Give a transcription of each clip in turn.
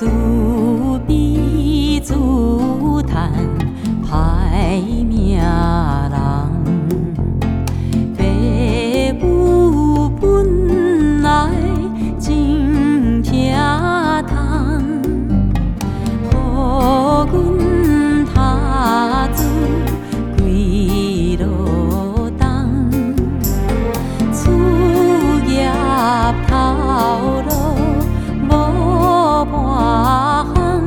自比自叹歹命人，父母本来真疼痛，予阮踏出几路冬，事业头路无半项，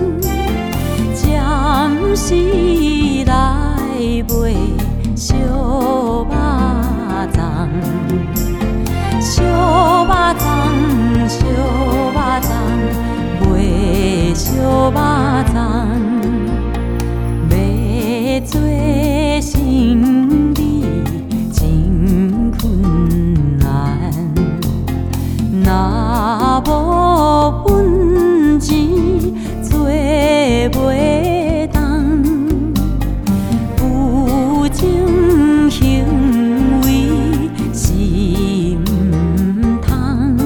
暂时来卖烧肉粽，烧肉粽，烧肉粽，卖烧肉粽，要做生意真困难，若无本钱做袂动，有种行为是毋通，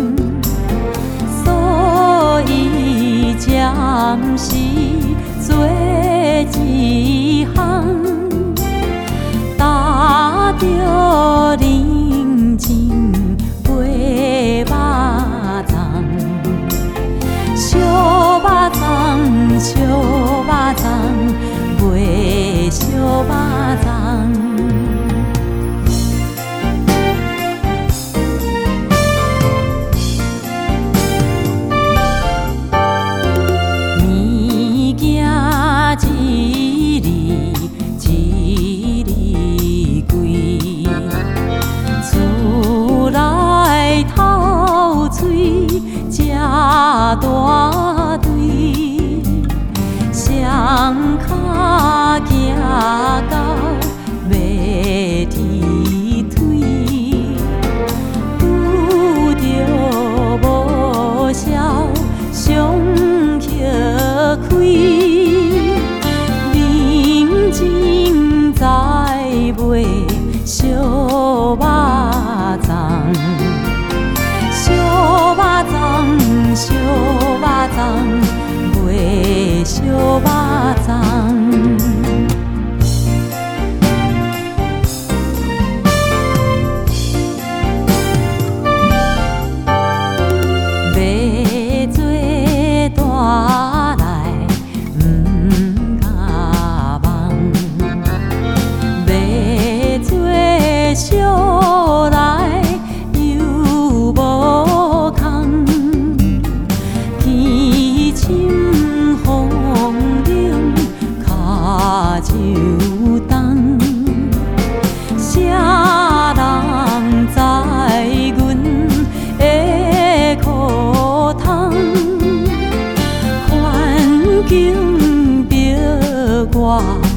所以暂时做一项，打着人情卖肉粽，烧肉粽，烧肉粽，卖烧肉粽。物件一日一日贵，厝内透水食大堆，双脚行到要踢腿，拄着无痟伤歇开，认真在卖烧肉粽，烧肉粽，烧肉粽，卖烧肉粽。要做大来毋敢梦，要做小来又无空，天深风冷脚就冻，啥人知阮的苦痛？环境逼我